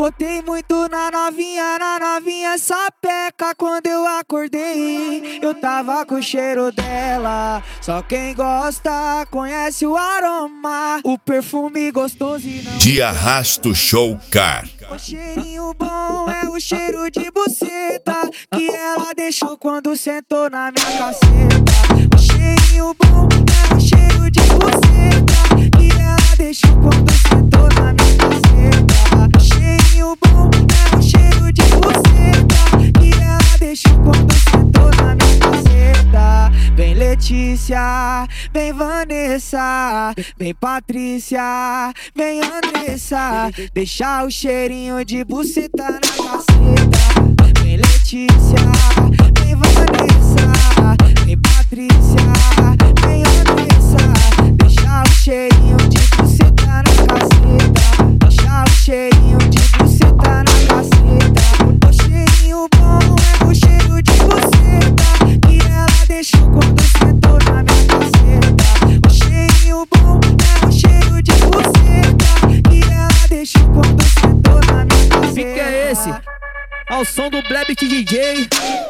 Botei muito na novinha sapeca. Quando eu acordei, eu tava com o cheiro dela. Só quem gosta conhece o aroma, o perfume gostoso e não De Arrasto Show Car. o cheirinho bom é o cheiro de buceta que ela deixou quando sentou na minha caceta. O cheirinho bom é o cheiro de buceta que ela deixou quando sentou na minha caceta. O cheirinho bom é o cheiro de buceta que ela deixou quando sentou na minha caceta. Vem Letícia, vem Vanessa, vem Patrícia, vem Andressa, deixa o cheirinho de buceta na caceta. Vem Letícia, vem Vanessa, vem Patrícia, vem Andressa, deixa o cheirinho de buceta na caceta. Deixa o cheirinho de buceta na caceta. O cheirinho bom é o cheiro de buceta que ela deixou quando sentou na minha caceta. O cheirinho bom é o cheiro de buceta que ela deixou quando sentou na minha caceta. Que é esse? Ao som do Blebit DJ.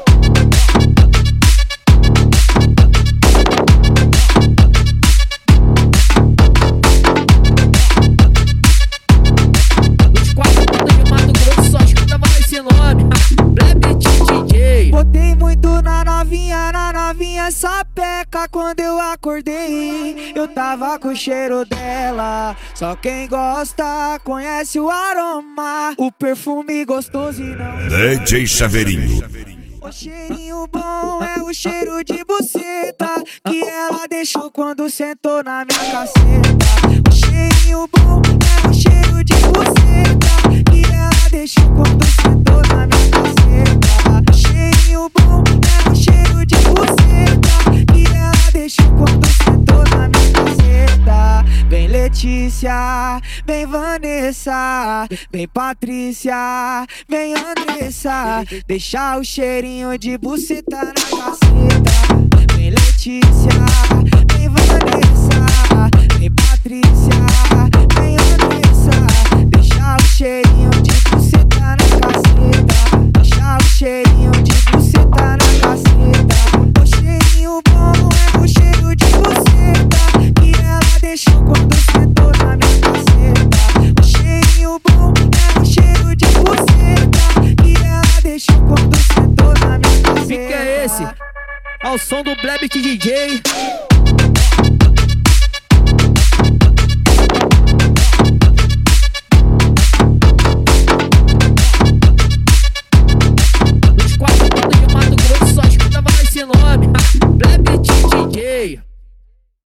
Botei muito na novinha sapeca. Quando eu acordei, eu tava com o cheiro dela. Só quem gosta conhece o aroma, o perfume gostoso e não DJ Chaveirinho. o cheirinho bom é o cheiro de buceta que ela deixou quando sentou na minha caceta. O cheirinho bom é o cheiro de buceta que ela deixou quando sentou na minha caceta. O cheirinho bom é o cheiro de buceta que ela deixou quando sentou na minha caceta. Vem Letícia, vem Vanessa, vem Patrícia, vem Andressa, deixa o cheirinho de buceta na caceta. Vem Letícia, vem Vanessa, vem Patrícia, vem Andressa, deixa o cheirinho de buceta na caceta. Deixa o cheirinho de buceta na caceta. O cheirinho bom é o cheiro de buceta que ela deixou quando sentou na minha caceta. O cheirinho bom é o cheiro de buceta que ela deixou quando sentou na minha caceta. Que é esse? Ao som do Blebit DJ. Os 4 pontos de Mato Grosso só escuta mais esse nome. Blebit DJ.